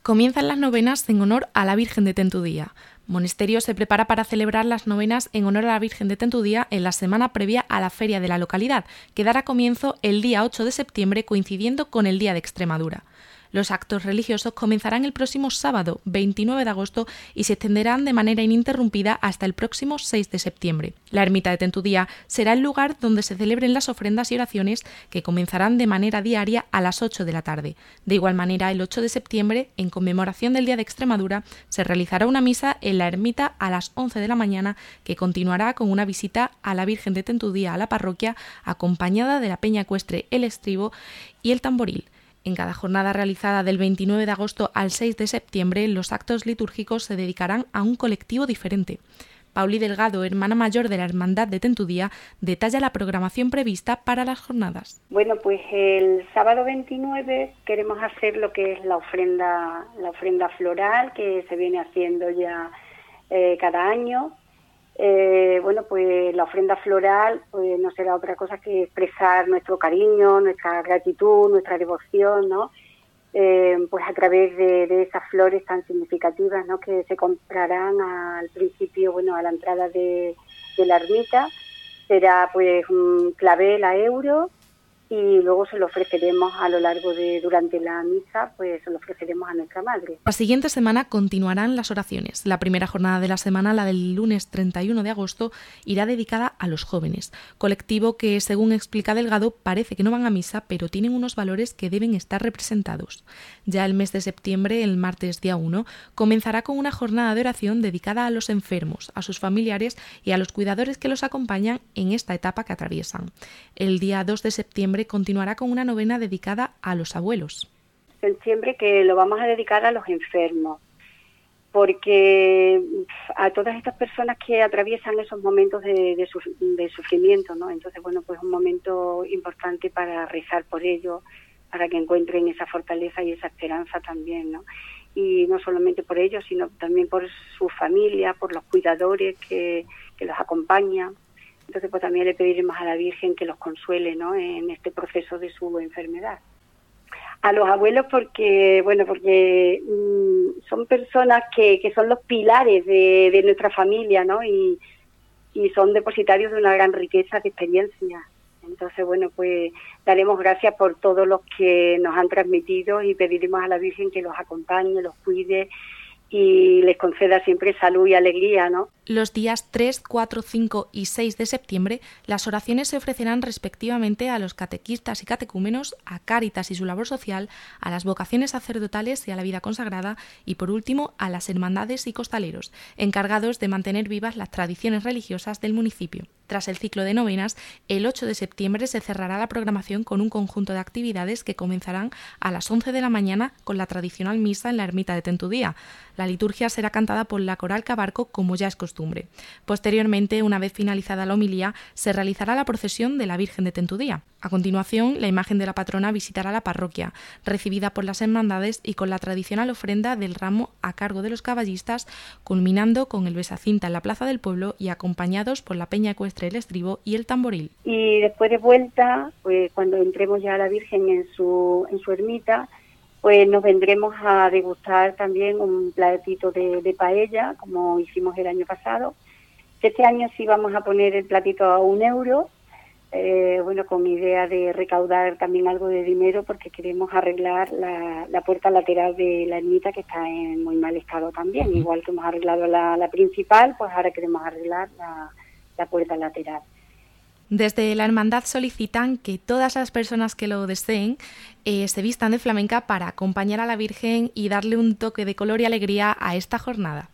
Comienzan las novenas en honor a la Virgen de Tentudía. Monasterio se prepara para celebrar las novenas en honor a la Virgen de Tentudía en la semana previa a la feria de la localidad, que dará comienzo el día 8 de septiembre coincidiendo con el Día de Extremadura. Los actos religiosos comenzarán el próximo sábado, 29 de agosto, y se extenderán de manera ininterrumpida hasta el próximo 6 de septiembre. La ermita de Tentudía será el lugar donde se celebren las ofrendas y oraciones, que comenzarán de manera diaria a las 8 de la tarde. De igual manera, el 8 de septiembre, en conmemoración del Día de Extremadura, se realizará una misa en la ermita a las 11 de la mañana, que continuará con una visita a la Virgen de Tentudía a la parroquia, acompañada de la peña ecuestre El Estribo y el Tamboril. En cada jornada realizada del 29 de agosto al 6 de septiembre, los actos litúrgicos se dedicarán a un colectivo diferente. Pauli Delgado, hermana mayor de la Hermandad de Tentudía, detalla la programación prevista para las jornadas. Bueno, pues el sábado 29 queremos hacer lo que es la ofrenda floral, que se viene haciendo ya cada año. Bueno, pues la ofrenda floral pues no será otra cosa que expresar nuestro cariño, nuestra gratitud, nuestra devoción, ¿no? Pues a través de esas flores tan significativas, ¿no? Que se comprarán al principio, bueno, a la entrada de la ermita. Será pues un clavel a euro y luego se lo ofreceremos durante la misa, pues se lo ofreceremos a nuestra madre. La siguiente semana continuarán las oraciones. La primera jornada de la semana, la del lunes 31 de agosto, irá dedicada a los jóvenes, colectivo que, según explica Delgado, parece que no van a misa, pero tienen unos valores que deben estar representados. Ya el mes de septiembre, el martes día 1, comenzará con una jornada de oración dedicada a los enfermos, a sus familiares y a los cuidadores que los acompañan en esta etapa que atraviesan. El día 2 de septiembre continuará con una novena dedicada a los abuelos. Septiembre que lo vamos a dedicar a los enfermos, porque a todas estas personas que atraviesan esos momentos de sufrimiento, ¿no? Entonces, bueno, pues un momento importante para rezar por ellos, para que encuentren esa fortaleza y esa esperanza también, ¿no? Y no solamente por ellos, sino también por su familia, por los cuidadores que los acompañan. Entonces, pues también le pediremos a la Virgen que los consuele, ¿no? En este proceso de su enfermedad. A los abuelos porque son personas que son los pilares de nuestra familia, ¿no? Y son depositarios de una gran riqueza de experiencia. Entonces, bueno, pues daremos gracias por todos los que nos han transmitido y pediremos a la Virgen que los acompañe, los cuide y les conceda siempre salud y alegría, ¿no? Los días 3, 4, 5 y 6 de septiembre, las oraciones se ofrecerán respectivamente a los catequistas y catecúmenos, a Cáritas y su labor social, a las vocaciones sacerdotales y a la vida consagrada, y por último a las hermandades y costaleros, encargados de mantener vivas las tradiciones religiosas del municipio. Tras el ciclo de novenas, el 8 de septiembre se cerrará la programación con un conjunto de actividades que comenzarán a las 11 de la mañana con la tradicional misa en la ermita de Tentudía. La liturgia será cantada por la coral Cabarco, como ya es costumbre. Posteriormente, una vez finalizada la homilía, se realizará la procesión de la Virgen de Tentudía. A continuación, la imagen de la patrona visitará la parroquia, recibida por las hermandades y con la tradicional ofrenda del ramo a cargo de los caballistas, culminando con el besacinta en la plaza del pueblo y acompañados por la peña ecuestre El Estribo y el Tamboril. Y después de vuelta, pues cuando entremos ya a la Virgen en su ermita, pues nos vendremos a degustar también un platito de paella, como hicimos el año pasado. Este año sí vamos a poner el platito a 1 euro, bueno, con idea de recaudar también algo de dinero, porque queremos arreglar la puerta lateral de la ermita, que está en muy mal estado también. Igual que hemos arreglado la principal, pues ahora queremos arreglar la puerta lateral. Desde la hermandad solicitan que todas las personas que lo deseen se vistan de flamenca para acompañar a la Virgen y darle un toque de color y alegría a esta jornada.